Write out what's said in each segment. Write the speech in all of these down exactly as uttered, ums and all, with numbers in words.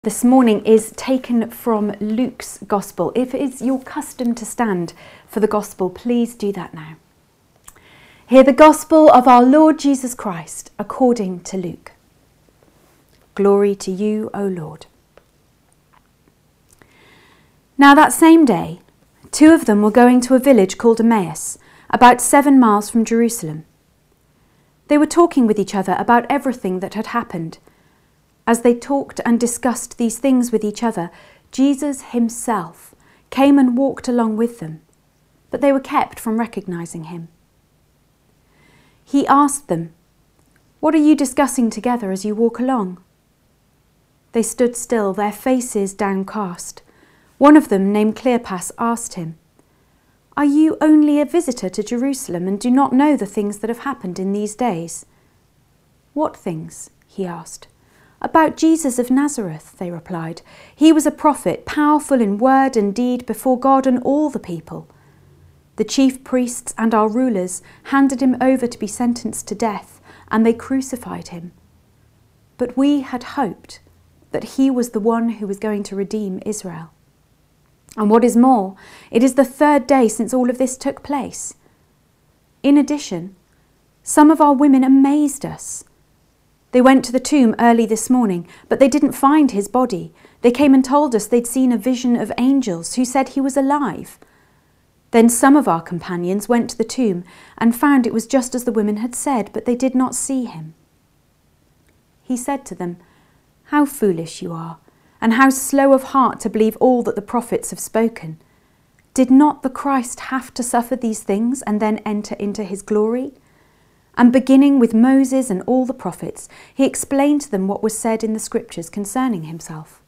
This morning is taken from Luke's Gospel. If it is your custom to stand for the Gospel, please do that now. Hear the Gospel of our Lord Jesus Christ according to Luke. Glory to you, O Lord. Now that same day, two of them were going to a village called Emmaus, about seven miles from Jerusalem. They were talking with each other about everything that had happened. As they talked and discussed these things with each other, Jesus himself came and walked along with them, but they were kept from recognizing him. He asked them, "What are you discussing together as you walk along?" They stood still, their faces downcast. One of them, named Cleopas, asked him, "Are you only a visitor to Jerusalem and do not know the things that have happened in these days?" "What things?" he asked. "About Jesus of Nazareth," they replied. "He was a prophet, powerful in word and deed before God and all the people. The chief priests and our rulers handed him over to be sentenced to death, and they crucified him. But we had hoped that he was the one who was going to redeem Israel. And what is more, it is the third day since all of this took place. In addition, some of our women amazed us. They went to the tomb early this morning, but they didn't find his body. They came and told us they'd seen a vision of angels who said he was alive. Then some of our companions went to the tomb and found it was just as the women had said, but they did not see him." He said to them, "How foolish you are, and how slow of heart to believe all that the prophets have spoken. Did not the Christ have to suffer these things and then enter into his glory?" And beginning with Moses and all the prophets, he explained to them what was said in the scriptures concerning himself.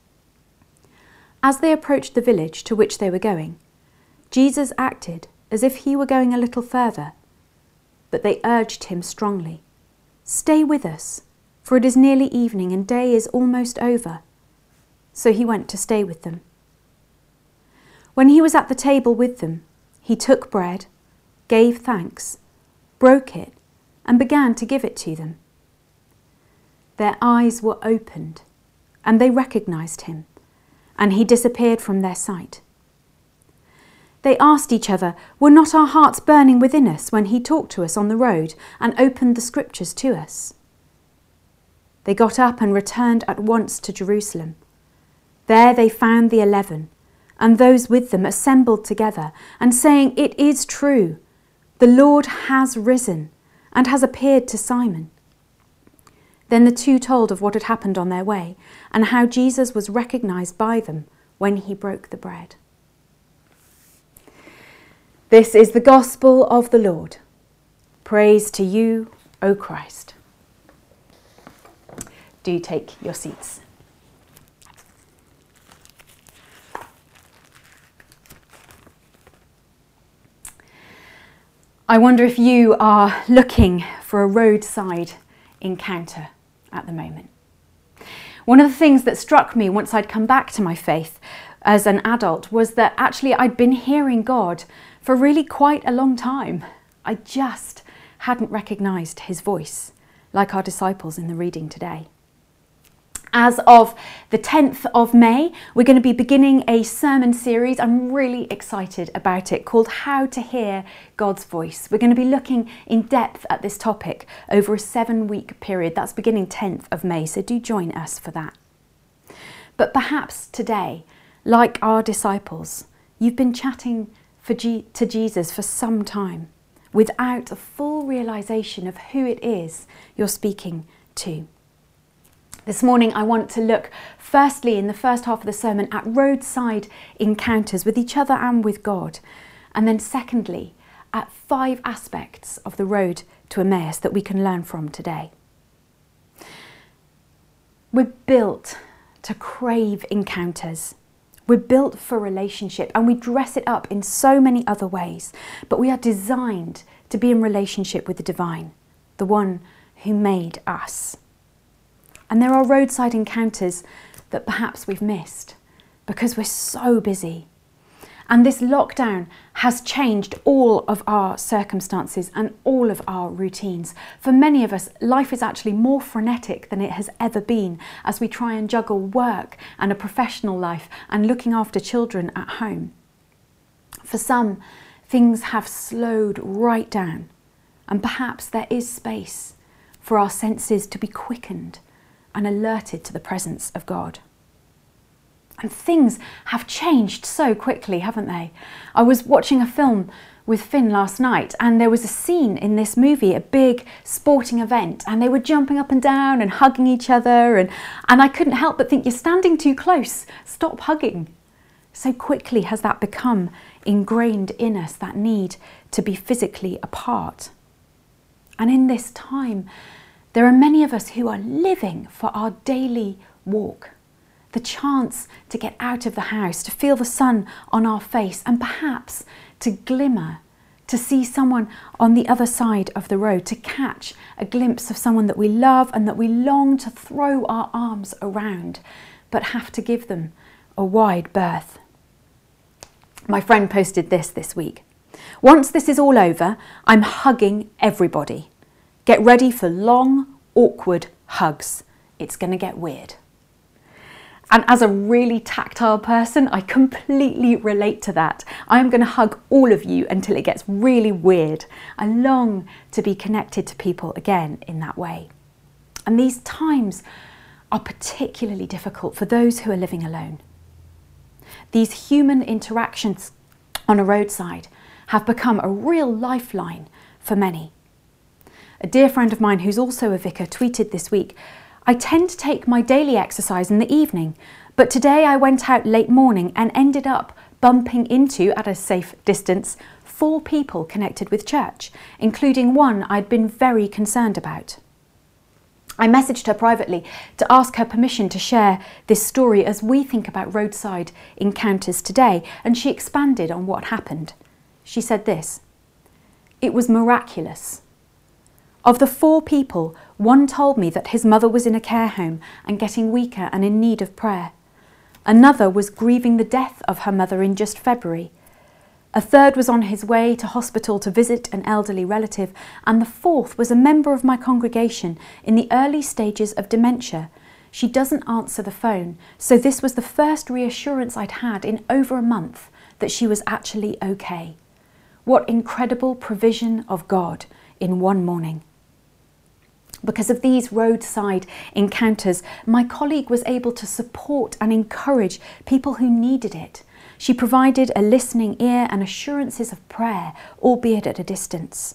As they approached the village to which they were going, Jesus acted as if he were going a little further, but they urged him strongly, "Stay with us, for it is nearly evening and day is almost over." So he went to stay with them. When he was at the table with them, he took bread, gave thanks, broke it, and began to give it to them. Their eyes were opened, and they recognized him, and he disappeared from their sight. They asked each other, "Were not our hearts burning within us when he talked to us on the road and opened the scriptures to us?" They got up and returned at once to Jerusalem. There they found the eleven, and those with them assembled together, and saying, "It is true, the Lord has risen and has appeared to Simon." Then the two told of what had happened on their way and how Jesus was recognized by them when he broke the bread. This is the gospel of the Lord. Praise to you, O Christ. Do take your seats. I wonder if you are looking for a roadside encounter at the moment. One of the things that struck me once I'd come back to my faith as an adult was that actually I'd been hearing God for really quite a long time. I just hadn't recognised his voice, like our disciples in the reading today. As of the tenth of May, we're going to be beginning a sermon series. I'm really excited about it, called How to Hear God's Voice. We're going to be looking in depth at this topic over a seven-week period. That's beginning tenth of May, so do join us for that. But perhaps today, like our disciples, you've been chatting for G- to Jesus for some time without a full realisation of who it is you're speaking to. This morning I want to look firstly in the first half of the sermon at roadside encounters with each other and with God, and then secondly at five aspects of the road to Emmaus that we can learn from today. We're built to crave encounters. We're built for relationship, and we dress it up in so many other ways, but we are designed to be in relationship with the divine, the one who made us. And there are roadside encounters that perhaps we've missed because we're so busy. And this lockdown has changed all of our circumstances and all of our routines. For many of us, life is actually more frenetic than it has ever been as we try and juggle work and a professional life and looking after children at home. For some, things have slowed right down, and perhaps there is space for our senses to be quickened and alerted to the presence of God. And things have changed so quickly, haven't they? I was watching a film with Finn last night, and there was a scene in this movie, a big sporting event, and they were jumping up and down and hugging each other, and, and I couldn't help but think, you're standing too close, stop hugging. So quickly has that become ingrained in us, that need to be physically apart. And in this time, there are many of us who are living for our daily walk. The chance to get out of the house, to feel the sun on our face, and perhaps to glimmer, to see someone on the other side of the road, to catch a glimpse of someone that we love and that we long to throw our arms around, but have to give them a wide berth. My friend posted this this week. Once this is all over, I'm hugging everybody. Get ready for long, awkward hugs. It's going to get weird. And as a really tactile person, I completely relate to that. I'm going to hug all of you until it gets really weird. I long to be connected to people again in that way. And these times are particularly difficult for those who are living alone. These human interactions on a roadside have become a real lifeline for many. A dear friend of mine who's also a vicar tweeted this week, I tend to take my daily exercise in the evening, but today I went out late morning and ended up bumping into, at a safe distance, four people connected with church, including one I'd been very concerned about. I messaged her privately to ask her permission to share this story as we think about roadside encounters today, and she expanded on what happened. She said this: "It was miraculous. Of the four people, one told me that his mother was in a care home and getting weaker and in need of prayer. Another was grieving the death of her mother in just February. A third was on his way to hospital to visit an elderly relative, and the fourth was a member of my congregation in the early stages of dementia. She doesn't answer the phone, so this was the first reassurance I'd had in over a month that she was actually okay. What incredible provision of God in one morning." Because of these roadside encounters, my colleague was able to support and encourage people who needed it. She provided a listening ear and assurances of prayer, albeit at a distance.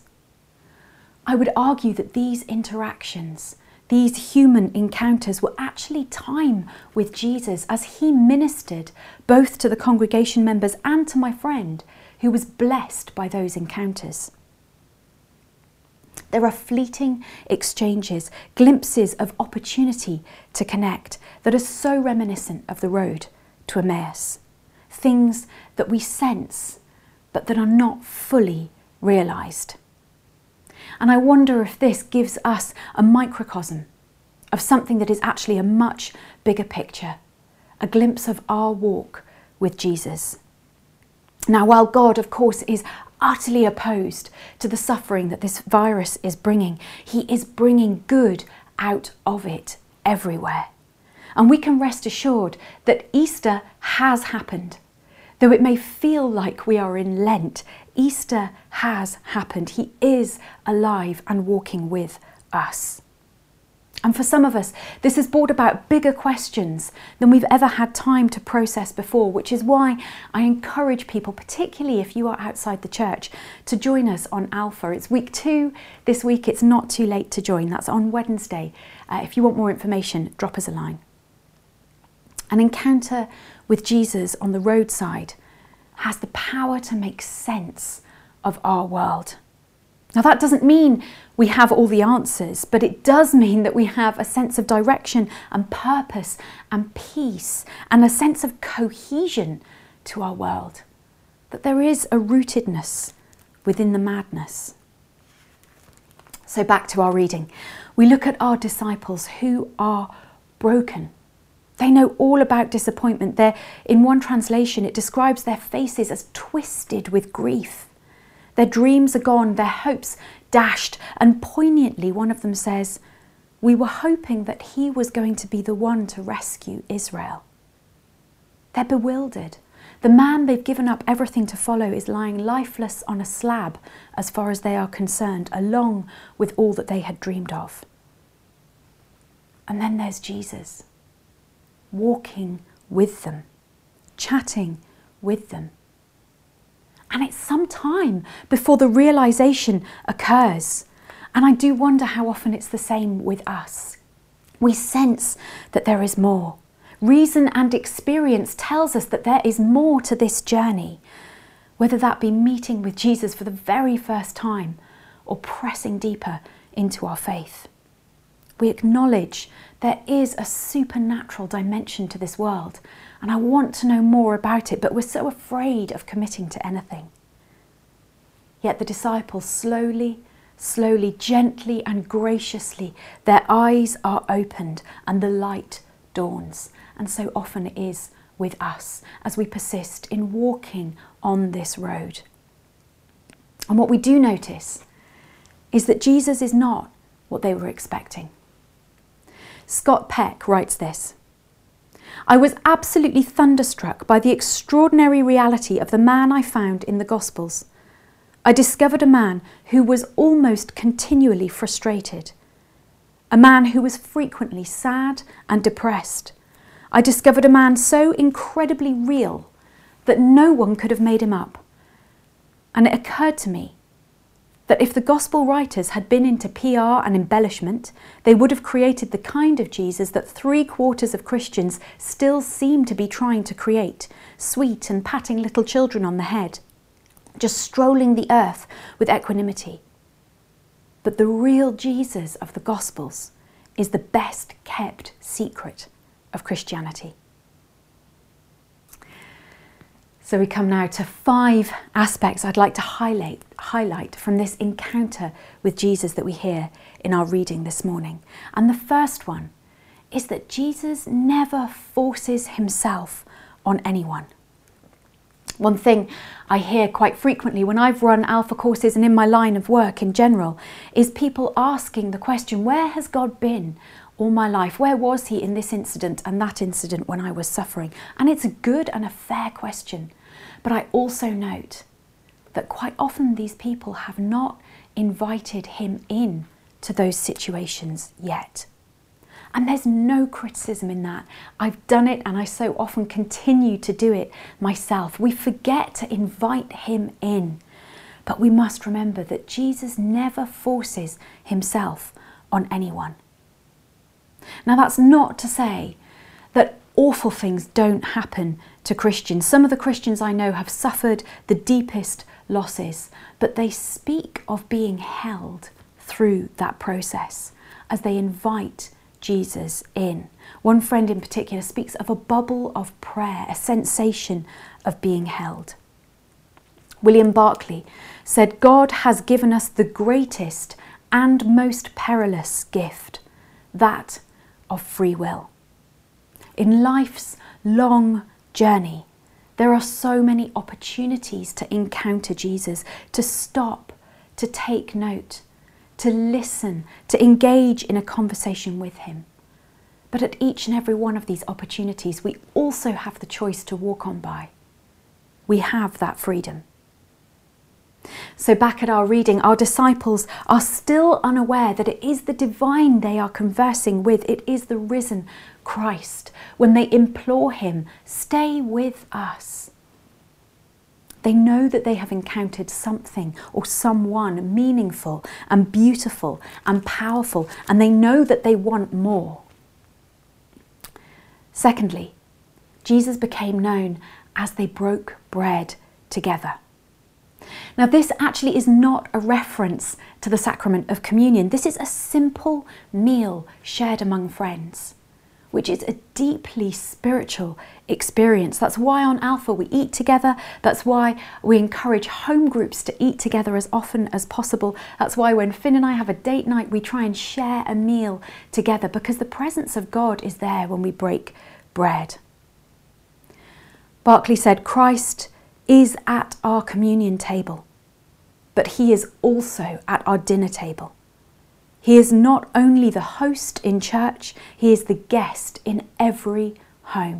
I would argue that these interactions, these human encounters, were actually time with Jesus as he ministered both to the congregation members and to my friend, who was blessed by those encounters. There are fleeting exchanges, glimpses of opportunity to connect that are so reminiscent of the road to Emmaus. Things that we sense, but that are not fully realised. And I wonder if this gives us a microcosm of something that is actually a much bigger picture, a glimpse of our walk with Jesus. Now, while God, of course, is utterly opposed to the suffering that this virus is bringing, he is bringing good out of it everywhere. And we can rest assured that Easter has happened. Though it may feel like we are in Lent, Easter has happened. He is alive and walking with us. And for some of us, this has brought about bigger questions than we've ever had time to process before, which is why I encourage people, particularly if you are outside the church, to join us on Alpha. It's week two this week. It's not too late to join. That's on Wednesday. Uh, if you want more information, drop us a line. An encounter with Jesus on the roadside has the power to make sense of our world. Now, that doesn't mean we have all the answers, but it does mean that we have a sense of direction and purpose and peace and a sense of cohesion to our world, that there is a rootedness within the madness. So back to our reading. We look at our disciples who are broken, They know all about disappointment. They're, in one translation, it describes their faces as twisted with grief. Their dreams are gone, their hopes dashed, and poignantly one of them says, "We were hoping that he was going to be the one to rescue Israel." They're bewildered. The man they've given up everything to follow is lying lifeless on a slab as far as they are concerned, along with all that they had dreamed of. And then there's Jesus, walking with them, chatting with them. And it's some time before the realization occurs. And I do wonder how often it's the same with us. We sense that there is more. Reason and experience tells us that there is more to this journey, whether that be meeting with Jesus for the very first time or pressing deeper into our faith. We acknowledge there is a supernatural dimension to this world, and I want to know more about it, but we're so afraid of committing to anything. Yet the disciples slowly, slowly, gently and graciously, their eyes are opened and the light dawns. And so often it is with us as we persist in walking on this road. And what we do notice is that Jesus is not what they were expecting. Scott Peck writes this: "I was absolutely thunderstruck by the extraordinary reality of the man I found in the Gospels. I discovered a man who was almost continually frustrated, a man who was frequently sad and depressed. I discovered a man so incredibly real that no one could have made him up. And it occurred to me that if the gospel writers had been into P R and embellishment, they would have created the kind of Jesus that three quarters of Christians still seem to be trying to create, sweet and patting little children on the head, just strolling the earth with equanimity. But the real Jesus of the Gospels is the best kept secret of Christianity." So we come now to five aspects I'd like to highlight, highlight from this encounter with Jesus that we hear in our reading this morning. And the first one is that Jesus never forces himself on anyone. One thing I hear quite frequently when I've run Alpha courses and in my line of work in general is people asking the question, where has God been all my life? Where was he in this incident and that incident when I was suffering? And it's a good and a fair question. But I also note that quite often these people have not invited him in to those situations yet. And there's no criticism in that. I've done it and I so often continue to do it myself. We forget to invite him in. But we must remember that Jesus never forces himself on anyone. Now that's not to say that awful things don't happen to Christians. Some of the Christians I know have suffered the deepest losses, but they speak of being held through that process as they invite Jesus in. One friend in particular speaks of a bubble of prayer, a sensation of being held. William Barclay said, "God has given us the greatest and most perilous gift, that of free will." In life's long journey, there are so many opportunities to encounter Jesus, to stop, to take note, to listen, to engage in a conversation with him. But at each and every one of these opportunities, we also have the choice to walk on by. We have that freedom. So back at our reading, our disciples are still unaware that it is the divine they are conversing with. It is the risen Christ when they implore him, "Stay with us." They know that they have encountered something or someone meaningful and beautiful and powerful, and they know that they want more. Secondly, Jesus became known as they broke bread together. Now, this actually is not a reference to the sacrament of communion. This is a simple meal shared among friends, which is a deeply spiritual experience. That's why on Alpha we eat together. That's why we encourage home groups to eat together as often as possible. That's why when Finn and I have a date night, we try and share a meal together, because the presence of God is there when we break bread. Barclay said, Christ is at our communion table, but he is also at our dinner table. He is not only the host in church, he is the guest in every home.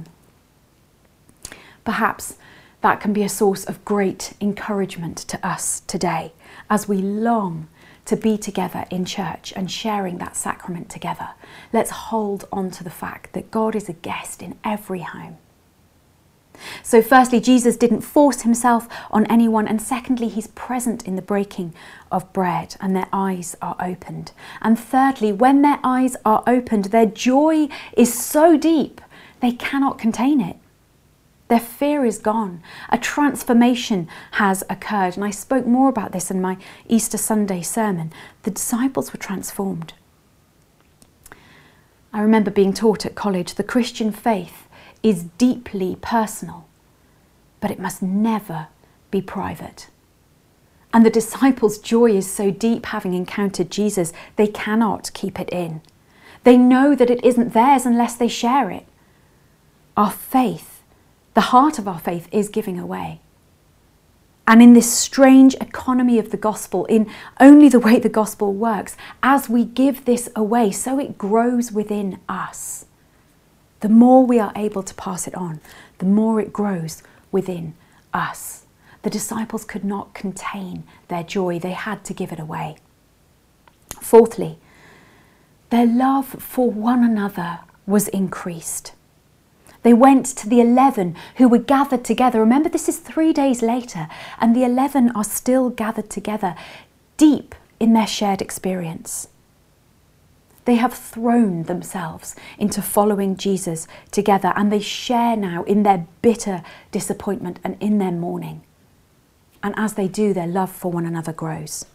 Perhaps that can be a source of great encouragement to us today as we long to be together in church and sharing that sacrament together. Let's hold on to the fact that God is a guest in every home. So firstly, Jesus didn't force himself on anyone, and secondly, he's present in the breaking of bread and their eyes are opened. And thirdly, when their eyes are opened, their joy is so deep they cannot contain it. Their fear is gone. A transformation has occurred. And I spoke more about this in my Easter Sunday sermon. The disciples were transformed. I remember being taught at college, the Christian faith is deeply personal, but it must never be private. And the disciples' joy is so deep, having encountered Jesus, they cannot keep it in. They know that it isn't theirs unless they share it. Our faith, the heart of our faith, is giving away. And in this strange economy of the gospel, in only the way the gospel works, as we give this away, so it grows within us. The more we are able to pass it on, the more it grows within us. The disciples could not contain their joy. They had to give it away. Fourthly, their love for one another was increased. They went to the eleven who were gathered together. Remember, this is three days later, and the eleven are still gathered together, deep in their shared experience. They have thrown themselves into following Jesus together, and they share now in their bitter disappointment and in their mourning. And as they do, their love for one another grows.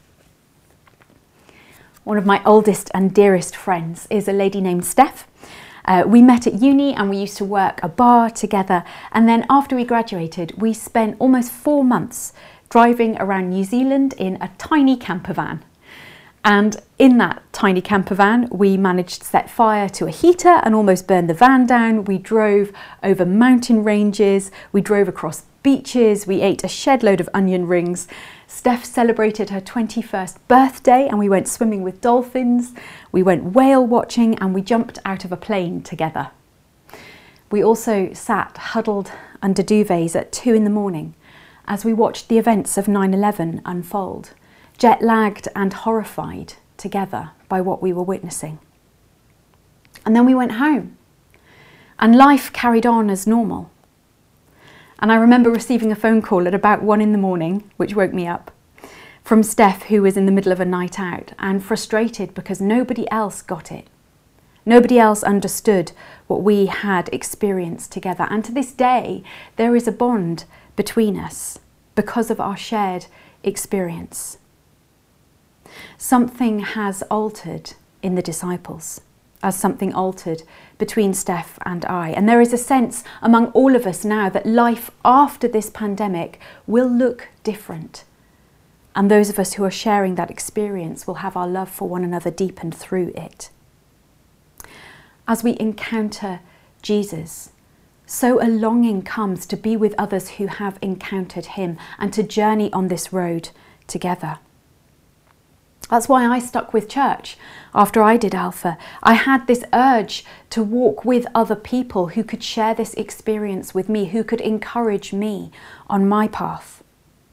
One of my oldest and dearest friends is a lady named Steph. Uh, we met at uni and we used to work a bar together. And then after we graduated, we spent almost four months driving around New Zealand in a tiny camper van. And in that tiny camper van, we managed to set fire to a heater and almost burn the van down. We drove over mountain ranges, we drove across beaches, we ate a shed load of onion rings. Steph celebrated her twenty-first birthday and we went swimming with dolphins. We went whale watching and we jumped out of a plane together. We also sat huddled under duvets at two in the morning as we watched the events of nine eleven unfold, jet-lagged and horrified together by what we were witnessing. And then we went home and life carried on as normal. And I remember receiving a phone call at about one in the morning, which woke me up, from Steph, who was in the middle of a night out and frustrated because nobody else got it. Nobody else understood what we had experienced together. And to this day, there is a bond between us because of our shared experience. Something has altered in the disciples, as something altered between Steph and I. And there is a sense among all of us now that life after this pandemic will look different. And those of us who are sharing that experience will have our love for one another deepened through it. As we encounter Jesus, so a longing comes to be with others who have encountered him and to journey on this road together. That's why I stuck with church after I did Alpha. I had this urge to walk with other people who could share this experience with me, who could encourage me on my path.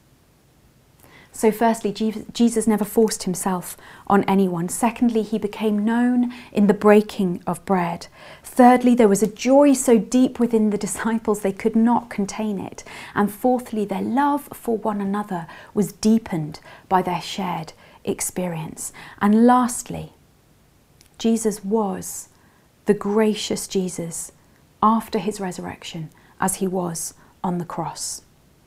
So firstly, Jesus never forced himself on anyone. Secondly, he became known in the breaking of bread. Thirdly, there was a joy so deep within the disciples they could not contain it. And fourthly, their love for one another was deepened by their shared experience. And lastly, Jesus was the gracious Jesus after his resurrection as he was on the cross.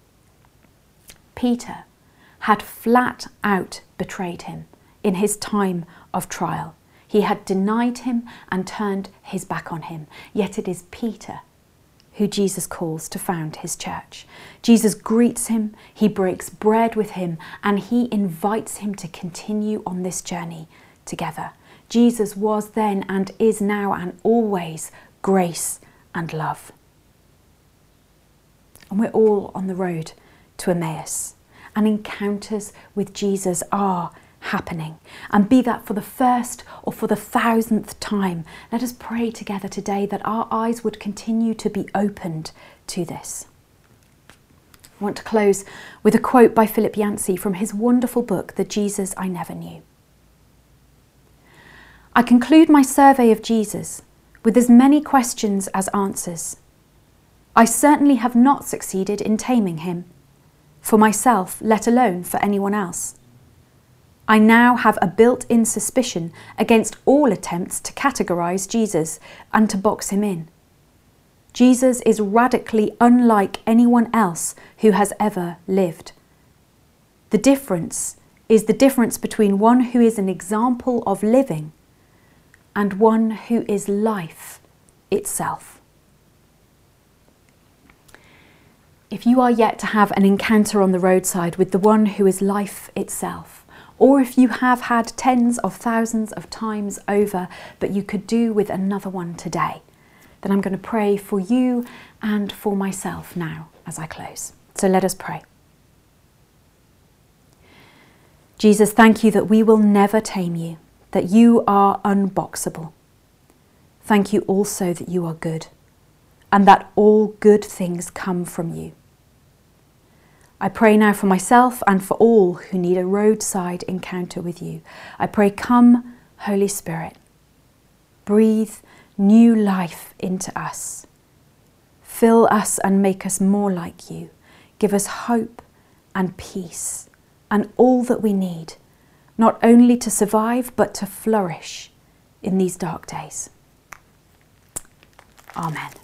Peter had flat out betrayed him in his time of trial. He had denied him and turned his back on him. Yet it is Peter who Jesus calls to found his church. Jesus greets him, he breaks bread with him, and he invites him to continue on this journey together. Jesus was then and is now and always grace and love. And we're all on the road to Emmaus, and encounters with Jesus are happening. And be that for the first or for the thousandth time, let us pray together today that our eyes would continue to be opened to this. I want to close with a quote by Philip Yancey from his wonderful book, The Jesus I Never Knew. I conclude my survey of Jesus with as many questions as answers. I certainly have not succeeded in taming him, for myself, let alone for anyone else. I now have a built-in suspicion against all attempts to categorise Jesus and to box him in. Jesus is radically unlike anyone else who has ever lived. The difference is the difference between one who is an example of living and one who is life itself. If you are yet to have an encounter on the roadside with the one who is life itself, or if you have had tens of thousands of times over, but you could do with another one today, then I'm going to pray for you and for myself now as I close. So let us pray. Jesus, thank you that we will never tame you, that you are unboxable. Thank you also that you are good, and that all good things come from you. I pray now for myself and for all who need a roadside encounter with you. I pray, come, Holy Spirit, breathe new life into us. Fill us and make us more like you. Give us hope and peace and all that we need, not only to survive, but to flourish in these dark days. Amen.